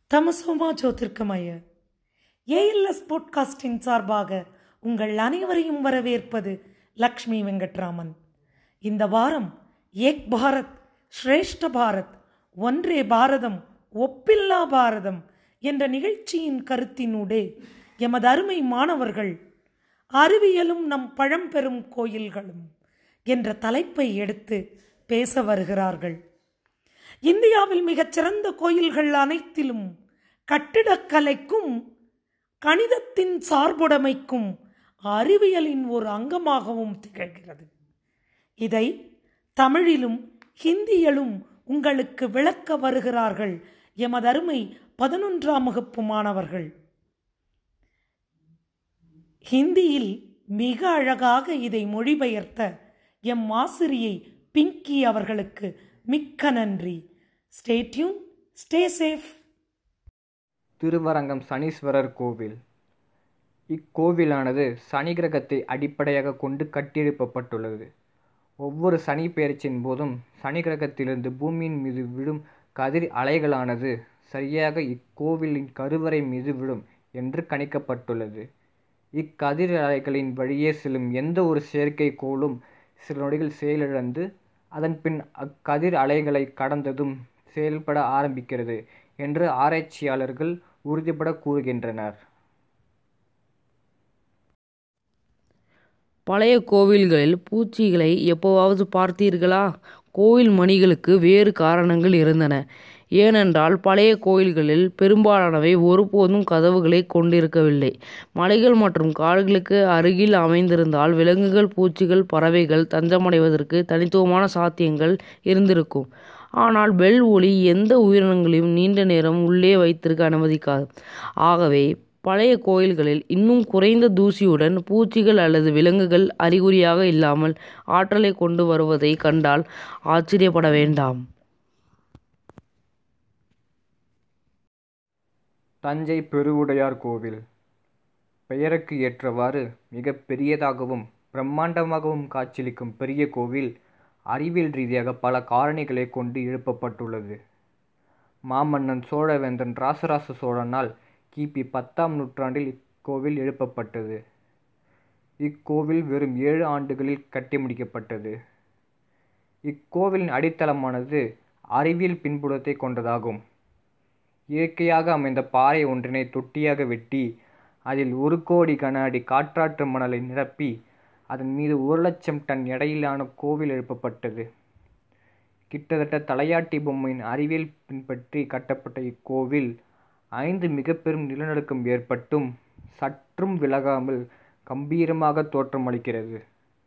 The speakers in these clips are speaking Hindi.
தமசோமா ஜோதிர்கமய ஏஎல்எஸ் பாட்காஸ்டின் சார்பாக உங்கள் அனைவரையும் வரவேற்பது லக்ஷ்மி வெங்கட்ராமன். இந்த வாரம் ஏக் பாரத் ஸ்ரேஷ்ட பாரத், ஒன்றே பாரதம் ஒப்பில்லா பாரதம் என்ற நிகழ்ச்சியின் கருத்தினூடே எமது அருமை மாணவர்கள் அறிவியலும் நம் பழம்பெரும் கோயில்களும் என்ற தலைப்பை எடுத்து பேச வருகிறார்கள். இந்தியாவில் மிகச்சிறந்த கோயில்கள் அனைத்திலும் கட்டிடக்கலைக்கும் கணிதத்தின் சார்புடைமைக்கும் அறிவியலின் ஒரு அங்கமாகவும் திகழ்கிறது. இதை தமிழிலும் ஹிந்தியிலும் உங்களுக்கு விளக்க வருகிறார்கள் எமது அருமை 11ஆம் வகுப்பு மாணவர்கள். ஹிந்தியில் மிக அழகாக இதை மொழிபெயர்த்த எம் ஆசிரியை பிங்கி அவர்களுக்கு மிக்க நன்றி. Stay tune, stay safe. Thiruvarangam Saneeswarar கோவில். இக்கோவிலானது சனி கிரகத்தை அடிப்படையாக கொண்டு கட்டியெழுப்பப்பட்டுள்ளது. ஒவ்வொரு சனி பெயர்ச்சியின் போதும் சனி கிரகத்திலிருந்து பூமியின் மீது விழும் கதிர் அலைகளானது சரியாக இக்கோவிலின் கருவறை மீது விழும் என்று கணிக்கப்பட்டுள்ளது. இக்கதிர் அலைகளின் வழியே செல்லும் எந்த ஒரு செயற்கைக்கோளும் சில நொடிகள் செயலிழந்து அதன் பின் அக்கதிர் அலைகளை கடந்ததும் செயல்பட ஆரம்பிக்கிறது என்று ஆராய்ச்சியாளர்கள் உறுதிபட கூறுகின்றனர். பழைய கோவில்களில் பூச்சிகளை எப்போவாவது பார்த்தீர்களா? கோவில் மணிகளுக்கு வேறு காரணங்கள் இருந்தன. ஏனென்றால் பழைய கோயில்களில் பெரும்பாலானவை ஒருபோதும் கதவுகளை கொண்டிருக்கவில்லை. மலைகள் மற்றும் காடுகளுக்கு அருகில் அமைந்திருந்தால் விலங்குகள், பூச்சிகள், பறவைகள் தஞ்சமடைவதற்கு தனித்துவமான சாத்தியங்கள் இருந்திருக்கும். ஆனால் பெல் ஒலி எந்த உயிரினங்களையும் நீண்ட நேரம் உள்ளே வைத்திருக்க அனுமதிக்காது. ஆகவே பழைய கோயில்களில் இன்னும் குறைந்த தூசியுடன் பூச்சிகள் அல்லது விலங்குகள் அறிகுறியாக இல்லாமல் ஆற்றலை கொண்டு வருவதை கண்டால் ஆச்சரியப்பட வேண்டாம். தஞ்சை பெருவுடையார் கோவில். பெயருக்கு ஏற்றவாறு மிக பெரியதாகவும் பிரம்மாண்டமாகவும் காட்சியளிக்கும் பெரிய கோவில் அறிவியல் ரீதியாக பல காரணிகளை கொண்டு எழுப்பப்பட்டுள்ளது. மாமன்னன் சோழவேந்தன் ராசராச சோழனால் கிபி 10ஆம் நூற்றாண்டில் இக்கோவில் எழுப்பப்பட்டது. இக்கோவில் வெறும் 7 ஆண்டுகளில் கட்டி முடிக்கப்பட்டது. இக்கோவிலின் அடித்தளமானது அறிவியல் பின்புலத்தை கொண்டதாகும். இயற்கையாக அமைந்த பாறை ஒன்றினை தொட்டியாக வெட்டி அதில் 1 கோடி கன அடி காற்றாற்று மணலை நிரப்பி அதன் மீது 1,00,000 டன் எடையிலான கோவில் எழுப்பப்பட்டது. கிட்டத்தட்ட தலையாட்டி பொம்மையின் அறிவியல் பின்பற்றி கட்டப்பட்ட இக்கோவில் 5 மிக பெரும் நிலநடுக்கம் ஏற்பட்டும் சற்றும் விலகாமல் கம்பீரமாக தோற்றமளிக்கிறது.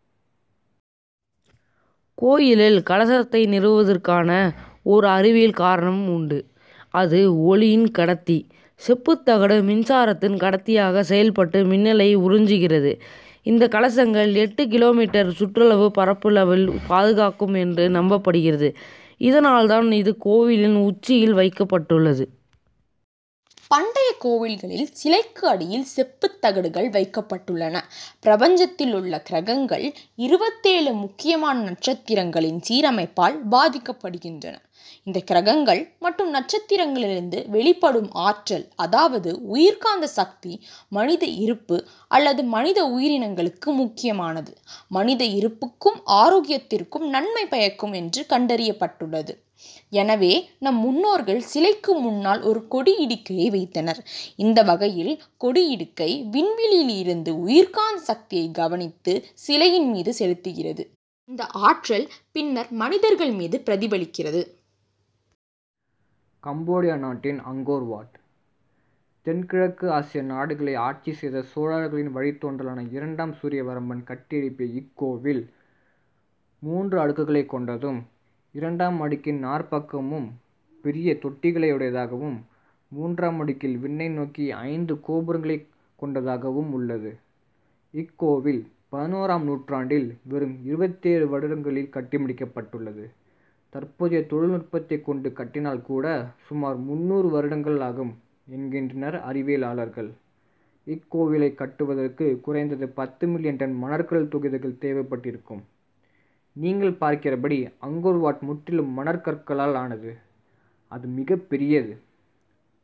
கோயிலில் கலசத்தை நிறுவுவதற்கான ஒரு அறிவியல் காரணம் உண்டு. அது ஒளியின் கடத்தி. செப்புத்தகடு மின்சாரத்தின் கடத்தியாக செயல்பட்டு மின்னலை உறிஞ்சுகிறது. இந்த கலசங்கள் 8 கிலோமீட்டர் சுற்றளவு பரப்பளவில் பாதுகாக்கும் என்று நம்பப்படுகிறது. இதனால்தான் இது கோவிலின் உச்சியில் வைக்கப்பட்டுள்ளது. பண்டைய கோவில்களில் சிலைக்கு அடியில் செப்புத் தகடுகள் வைக்கப்பட்டுள்ளன. பிரபஞ்சத்தில் உள்ள கிரகங்கள் 27 முக்கியமான நட்சத்திரங்களின் சீரமைப்பால் பாதிக்கப்படுகின்றன. இந்த கிரகங்கள் மற்றும் நட்சத்திரங்களிலிருந்து வெளிப்படும் ஆற்றல், அதாவது உயிர்காந்த சக்தி, மனித இருப்பு அல்லது மனித உயிரினங்களுக்கு முக்கியமானது. மனித இருப்புக்கும் ஆரோக்கியத்திற்கும் நன்மை பயக்கும் என்று கண்டறியப்பட்டுள்ளது. எனவே நம் முன்னோர்கள் சிலைக்கு முன்னால் ஒரு கொடி இடுக்கையை வைத்தனர். இந்த வகையில் கொடி இடுக்கை விண்வெளியில் இருந்து உயிர்காந்த சக்தியை கவனித்து சிலையின் மீது செலுத்துகிறது. இந்த ஆற்றல் பின்னர் மனிதர்கள் மீது பிரதிபலிக்கிறது. கம்போடியா நாட்டின் அங்கோர் வாட். தென்கிழக்கு ஆசிய நாடுகளை ஆட்சி செய்த சோழர்களின் வழித்தோன்றலான 2ஆம் சூரியவர்மன் கட்டியெழுப்பிய இக்கோவில் 3 அடுக்குகளை கொண்டதும் 2ஆம் அடுக்கின் நாற்பக்கமும் பெரிய தொட்டிகளையுடையதாகவும் 3ஆம் அடுக்கில் விண்ணை நோக்கி 5 கோபுரங்களை கொண்டதாகவும் உள்ளது. இக்கோவில் 11ஆம் நூற்றாண்டில் வெறும் 27 வருடங்களில் கட்டி முடிக்கப்பட்டுள்ளது. தற்போதைய தொழில்நுட்பத்தை கொண்டு கட்டினால் கூட சுமார் 300 வருடங்கள் ஆகும் என்கின்றனர் அறிவியலாளர்கள். இக்கோவிலை கட்டுவதற்கு குறைந்தது 10 மில்லியன் டன் மணற்கல் தொகுதிகள் தேவைப்பட்டிருக்கும். நீங்கள் பார்க்கிறபடி அங்கோர் வாட் முற்றிலும் மணற்கற்களால் ஆனது. அது மிக பெரியது.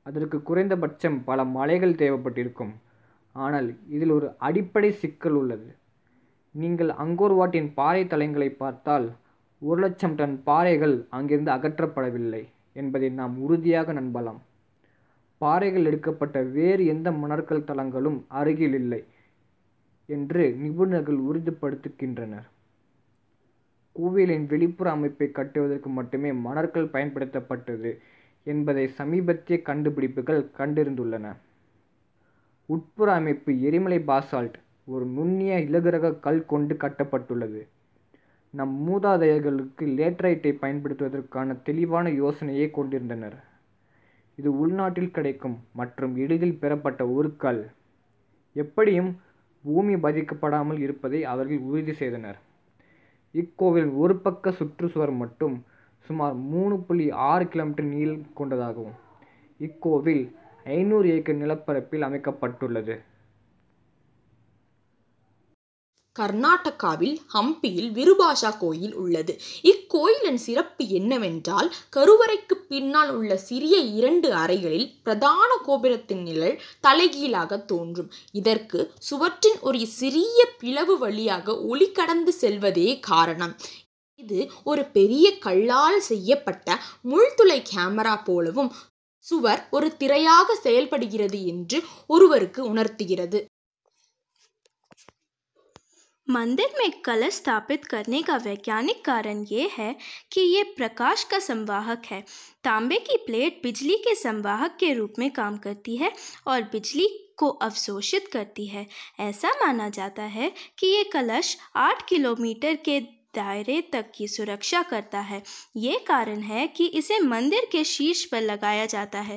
அதற்கு குறைந்தபட்சம் பல மலைகள் தேவைப்பட்டிருக்கும். ஆனால் இதில் ஒரு அடிப்படை சிக்கல் உள்ளது. நீங்கள் அங்கோர் வாட்டின் பாறை தளங்களை பார்த்தால் 1,00,000 டன் பாறைகள் அங்கிருந்து அகற்றப்படவில்லை என்பதை நாம் உறுதியாக நம்பலாம். பாறைகள் எடுக்கப்பட்ட வேறு எந்த மணற்கல் தளங்களும் அருகில் இல்லை என்று நிபுணர்கள் உறுதிப்படுத்துகின்றனர். கோவிலின் வெளிப்புற அமைப்பை கட்டுவதற்கு மட்டுமே மணற்கல் பயன்படுத்தப்பட்டது என்பதை சமீபத்திய கண்டுபிடிப்புகள் கண்டறிந்துள்ளன. உட்புற அமைப்பு எரிமலை பாசால்ட் ஒரு நுண்ணிய இலகுரக கல் கொண்டு கட்டப்பட்டுள்ளது. நம் மூதாதையர்களுக்கு லேட்டரைட்டை பயன்படுத்துவதற்கான தெளிவான யோசனையை கொண்டிருந்தனர். இது உள்நாட்டில் கிடைக்கும் மற்றும் எளிதில் பெறப்பட்ட ஒரு கல். எப்படியும் பூமி பாதிக்கப்படாமல் இருப்பதை அவர்கள் உறுதி செய்தனர். இக்கோவில் ஒரு பக்க சுற்றுச்சுவர் மட்டும் சுமார் 3.6 கிலோமீட்டர் நீளம் கொண்டதாகும். இக்கோவில் 500 ஏக்கர் நிலப்பரப்பில் அமைக்கப்பட்டுள்ளது. கர்நாடகாவில் ஹம்பியில் விருபாஷா கோயில் உள்ளது. இக்கோயிலின் சிறப்பு என்னவென்றால், கருவறைக்கு பின்னால் உள்ள சிறிய 2 அறைகளில் பிரதான கோபுரத்தின் நிழல் தலைகீழாக தோன்றும். இதற்கு சுவற்றின் ஒரு சிறிய பிளவு வழியாக ஒளி கடந்து செல்வதே காரணம். இது ஒரு பெரிய கல்லால் செய்யப்பட்ட முள்துளை கேமரா போலவும் சுவர் ஒரு திரையாக செயல்படுகிறது என்று ஒருவருக்கு உணர்த்துகிறது. मंदिर में कलश स्थापित करने का वैज्ञानिक कारण ये है कि ये प्रकाश का संवाहक है। तांबे की प्लेट बिजली के संवाहक के रूप में काम करती है और बिजली को अवशोषित करती है। ऐसा माना जाता है कि ये कलश 8 किलोमीटर के दायरे तक की सुरक्षा करता है। ये कारण है कि इसे मंदिर के शीर्ष पर लगाया जाता है।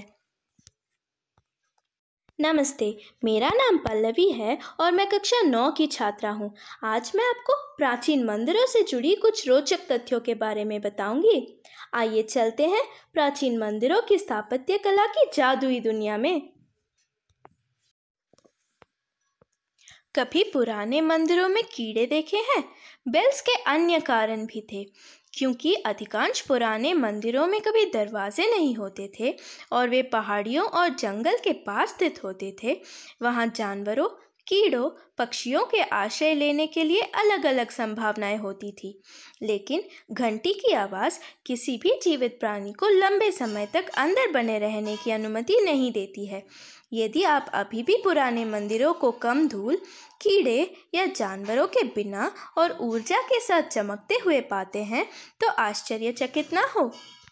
नमस्ते, मेरा नाम पल्लवी है और मैं कक्षा 9 की छात्रा हूँ। आज मैं आपको प्राचीन मंदिरों से जुड़ी कुछ रोचक तथ्यों के बारे में बताऊंगी। आइए चलते हैं प्राचीन मंदिरों की स्थापत्य कला की जादुई दुनिया में। कभी पुराने मंदिरों में कीड़े देखे हैं? बेल्स के अन्य कारण भी थे, क्योंकि अधिकांश पुराने मंदिरों में कभी दरवाजे नहीं होते थे और वे पहाड़ियों और जंगल के पास स्थित होते थे। वहाँ जानवरों, कीड़ों, पक्षियों के आश्रय लेने के लिए अलग अलग संभावनाएं होती थी, लेकिन घंटी की आवाज़ किसी भी जीवित प्राणी को लंबे समय तक अंदर बने रहने की अनुमति नहीं देती है। यदि आप अभी भी पुराने मंदिरों को कम धूल, कीड़े या जानवरों के बिना और ऊर्जा के साथ चमकते हुए पाते हैं तो आश्चर्यचकित ना हो।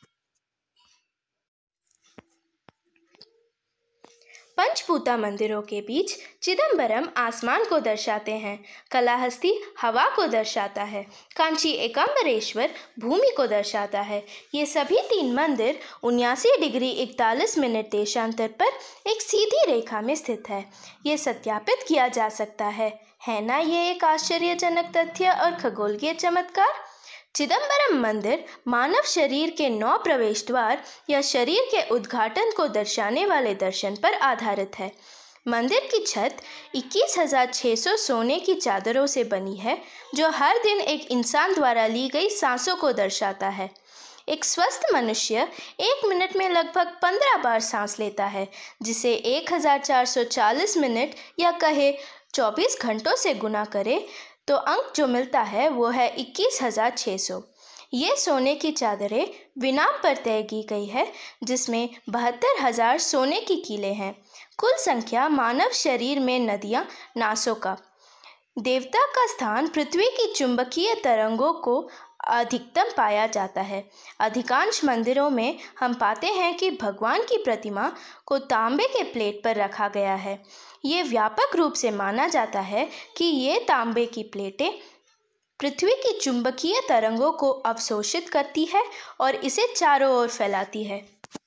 पंचभूता मंदिरों के बीच चिदम्बरम आसमान को दर्शाते हैं, कलाहस्ती हवा को दर्शाता है, कांची एकांबरेश्वर भूमि को दर्शाता है। ये सभी 3 मंदिर 79 डिग्री 41 मिनट देशांतर पर एक सीधी रेखा में स्थित है। ये सत्यापित किया जा सकता है ना ये एक आश्चर्यजनक तथ्य और खगोलीय चमत्कार। चिदम्बरम मंदिर मानव शरीर के 9 प्रवेश द्वार या शरीर के उद्घाटन को दर्शाने वाले दर्शन पर आधारित है। मंदिर की छत 21,600 सोने की चादरों से बनी है, जो हर दिन एक इंसान द्वारा ली गई सांसों को दर्शाता है। एक स्वस्थ मनुष्य 1 मिनट में लगभग 15 बार सांस लेता है, जिसे 1440 मिनट या कहे 24 घंटों से गुना करे तो अंक जो मिलता है वो है 21,600। ये सोने की चादरें विनाम पर तय की गई है, जिसमें 72,000 सोने की कीलें हैं। कुल संख्या मानव शरीर में नदियाँ नासों का। देवता का स्थान पृथ्वी की चुंबकीय तरंगों को अधिकतम पाया जाता है। अधिकांश मंदिरों में हम पाते हैं कि भगवान की प्रतिमा को तांबे के प्लेट पर रखा गया है। ये व्यापक रूप से माना जाता है कि ये तांबे की प्लेटें पृथ्वी की चुंबकीय तरंगों को अवशोषित करती है और इसे चारों ओर फैलाती है।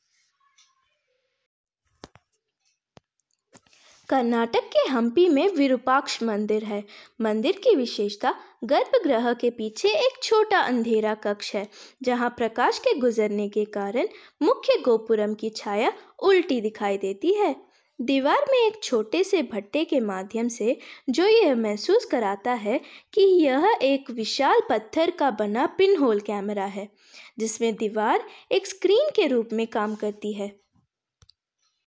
कर्नाटक के हम्पी में विरूपाक्ष मंदिर है। मंदिर की विशेषता गर्भगृह के पीछे एक छोटा अंधेरा कक्ष है, जहां प्रकाश के गुजरने के कारण मुख्य गोपुरम की छाया उल्टी दिखाई देती है। दीवार में एक छोटे से भट्टे के माध्यम से जो यह महसूस कराता है कि यह एक विशाल पत्थर का बना पिन होल कैमरा है, जिसमें दीवार एक स्क्रीन के रूप में काम करती है।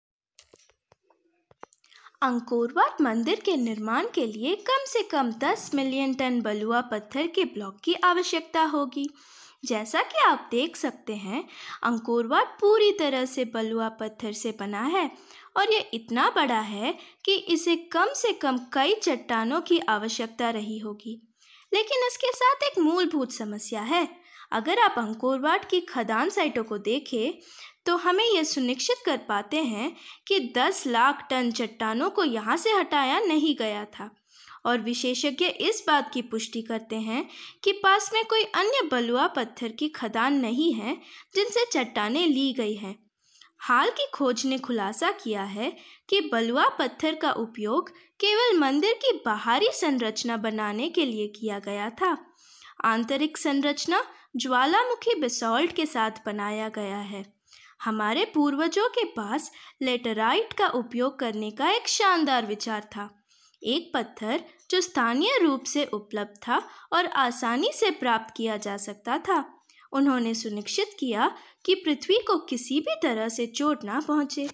अंकोर वाट मंदिर के निर्माण के लिए कम से कम 10 मिलियन टन बलुआ पत्थर के ब्लॉक की आवश्यकता होगी। जैसा कि आप देख सकते हैं, अंकोर वाट पूरी तरह से बलुआ पत्थर से बना है और यह इतना बड़ा है कि इसे कम से कम कई चट्टानों की आवश्यकता रही होगी। लेकिन इसके साथ एक मूलभूत समस्या है। अगर आप अंकोर वाट की खदान साइटों को देखें तो हमें यह सुनिश्चित कर पाते हैं कि 10 लाख टन चट्टानों को यहाँ से हटाया नहीं गया था, और विशेषज्ञ इस बात की पुष्टि करते हैं कि पास में कोई अन्य बलुआ पत्थर की खदान नहीं है जिनसे चट्टानें ली गई हैं। हाल की खोज ने खुलासा किया है कि बलुआ पत्थर का उपयोग केवल मंदिर की बाहरी संरचना बनाने के लिए किया गया था। आंतरिक संरचना ज्वालामुखी बेसाल्ट के साथ बनाया गया है। हमारे पूर्वजों के पास लेटराइट का उपयोग करने का एक शानदार विचार था, एक पत्थर जो स्थानीय रूप से उपलब्ध था और आसानी से प्राप्त किया जा सकता था। उन्होंने सुनिश्चित किया कि पृथ्वी को किसी भी तरह से चोट ना पहुंचे।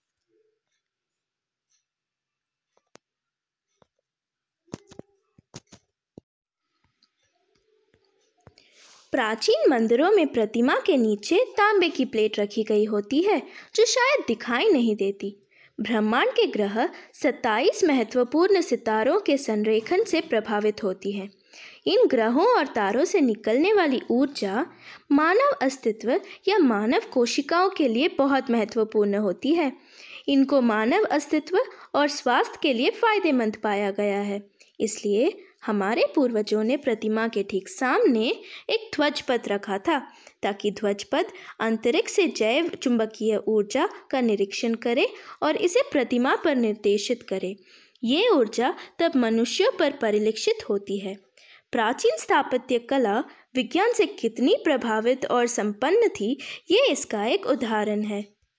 प्राचीन मंदिरों में प्रतिमा के नीचे तांबे की प्लेट रखी गई होती है जो शायद दिखाई नहीं देती। ब्रह्मांड के ग्रह 27 महत्वपूर्ण सितारों के संरेखन से प्रभावित होती है। इन ग्रहों और तारों से निकलने वाली ऊर्जा मानव अस्तित्व या मानव कोशिकाओं के लिए बहुत महत्वपूर्ण होती है। इनको मानव अस्तित्व और स्वास्थ्य के लिए फायदेमंद पाया गया है। इसलिए हमारे पूर्वजों ने प्रतिमा के ठीक सामने एक ध्वजपथ रखा था ताकि ध्वजपथ अंतरिक्ष से जैव चुंबकीय ऊर्जा का निरीक्षण करे और इसे प्रतिमा पर निर्देशित करे। ये ऊर्जा तब मनुष्यों पर परिलक्षित होती है। प्राचीन स्थापत्य कला विज्ञान से कितनी प्रभावित और संपन्न थी, ये इसका एक उदाहरण है।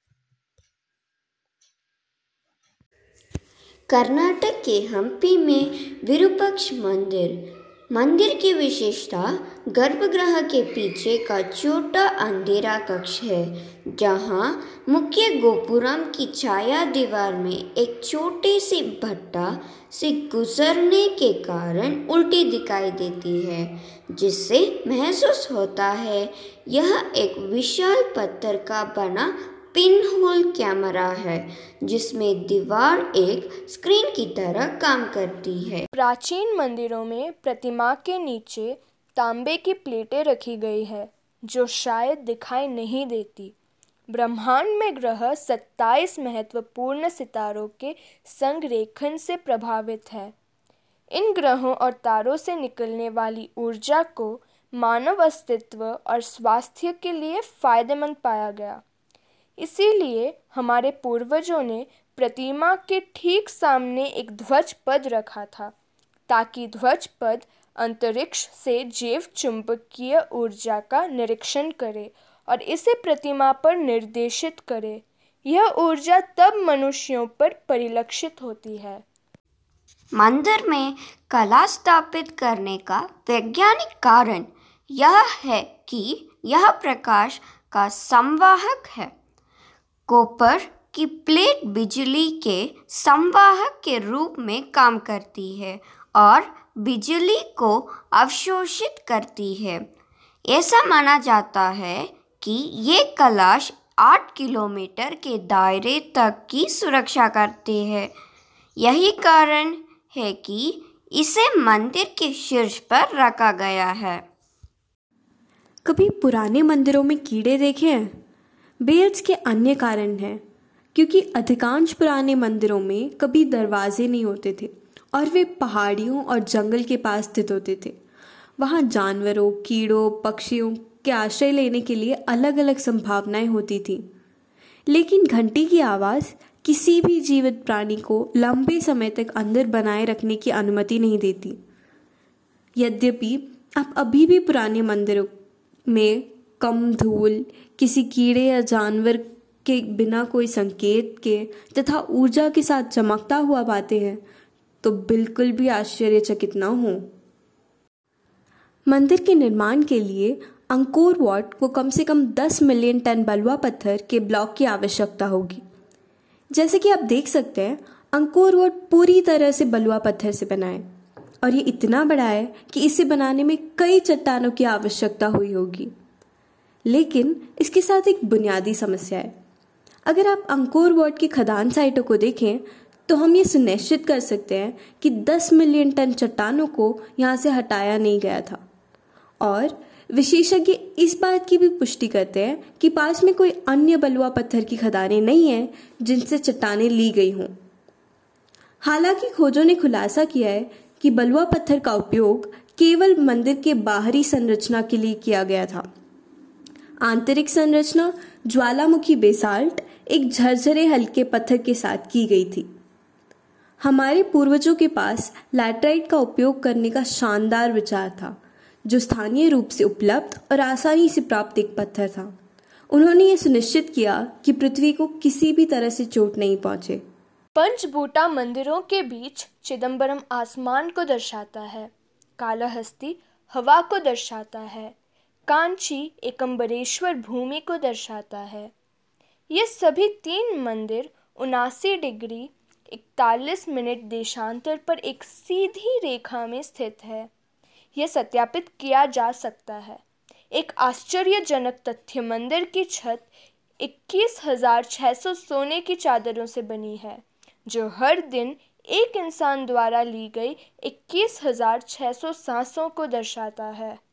कर्नाटक के हम्पी में विरूपाक्ष मंदिर की विशेषता गर्भगृह के पीछे का छोटा अंधेरा कक्ष है, जहां मुख्य गोपुरम की छाया दीवार में एक छोटे से भट्टा से गुजरने के कारण उल्टी दिखाई देती है, जिससे महसूस होता है यह एक विशाल पत्थर का बना पिनहोल कैमरा है जिसमें दीवार एक स्क्रीन की तरह काम करती है। प्राचीन मंदिरों में प्रतिमा के नीचे तांबे की प्लेटें रखी गई है जो शायद दिखाई नहीं देती। ब्रह्मांड में ग्रह 27 महत्वपूर्ण सितारों के संरेखन से प्रभावित है। इन ग्रहों और तारों से निकलने वाली ऊर्जा को मानव अस्तित्व और स्वास्थ्य के लिए फायदेमंद पाया गया। इसीलिए हमारे पूर्वजों ने प्रतिमा के ठीक सामने एक ध्वजपथ रखा था ताकि ध्वजपथ अंतरिक्ष से जैव चुंबकीय ऊर्जा का निरीक्षण करे और इसे प्रतिमा पर निर्देशित करे। यह ऊर्जा तब मनुष्यों पर परिलक्षित होती है। मंदिर में कला स्थापित करने का वैज्ञानिक कारण यह है कि यह प्रकाश का संवाहक है। कॉपर की प्लेट बिजली के संवाहक के रूप में काम करती है और बिजली को अवशोषित करती है। ऐसा माना जाता है कि ये कलश 8 किलोमीटर के दायरे तक की सुरक्षा करते हैं। यही कारण है कि इसे मंदिर के शीर्ष पर रखा गया है। कभी पुराने मंदिरों में कीड़े देखे हैं? बेल्स के अन्य कारण हैं, क्योंकि अधिकांश पुराने मंदिरों में कभी दरवाजे नहीं होते थे और वे पहाड़ियों और जंगल के पास स्थित होते थे। वहाँ जानवरों, कीड़ों, पक्षियों के आश्रय लेने के लिए अलग अलग संभावनाएं होती थीं। लेकिन घंटी की आवाज़ किसी भी जीवित प्राणी को लंबे समय तक अंदर बनाए रखने की अनुमति नहीं देती। यद्यपि आप अभी भी पुराने मंदिरों में कम धूल, किसी कीड़े या जानवर के बिना कोई संकेत के तथा ऊर्जा के साथ चमकता हुआ पाते हैं, तो बिल्कुल भी आश्चर्यचकित न हो। मंदिर के निर्माण के लिए अंकोर वाट को कम से कम 10 मिलियन टन बलुआ पत्थर के ब्लॉक की आवश्यकता होगी। जैसे कि आप देख सकते हैं, अंकोर वट पूरी तरह से बलुआ पत्थर से बना है और ये इतना बड़ा है कि इसे बनाने में कई चट्टानों की आवश्यकता हुई होगी। लेकिन इसके साथ एक बुनियादी समस्या है। अगर आप अंकोर वट की खदान साइटों को देखें तो हम ये सुनिश्चित कर सकते हैं कि 10 मिलियन टन चट्टानों को यहाँ से हटाया नहीं गया था। और विशेषज्ञ इस बात की भी पुष्टि करते हैं कि पास में कोई अन्य बलुआ पत्थर की खदानें नहीं हैं जिनसे चट्टानें ली गई हों। हालांकि खोजों ने खुलासा किया है कि बलुआ पत्थर का उपयोग केवल मंदिर के बाहरी संरचना के लिए किया गया था। आंतरिक संरचना ज्वालामुखी बेसाल्ट एक झरझरे हल्के पत्थर के साथ की गई थी। हमारे पूर्वजों के पास लैटराइट का उपयोग करने का शानदार विचार था, जो स्थानीय रूप से उपलब्ध और आसानी से प्राप्त एक पत्थर था। उन्होंने ये सुनिश्चित किया कि पृथ्वी को किसी भी तरह से चोट नहीं पहुंचे। पंचभूता मंदिरों के बीच चिदम्बरम आसमान को दर्शाता है, कालाहस्ती हवा को दर्शाता है, कांची एकम्बरेश्वर भूमि को दर्शाता है। ये सभी 3 मंदिर 79 डिग्री 41 मिनट देशांतर पर एक सीधी रेखा में स्थित है। यह सत्यापित किया जा सकता है। एक आश्चर्यजनक तथ्य, मंदिर की छत 21,600 सोने की चादरों से बनी है, जो हर दिन एक इंसान द्वारा ली गई 21,600 सांसों को दर्शाता है।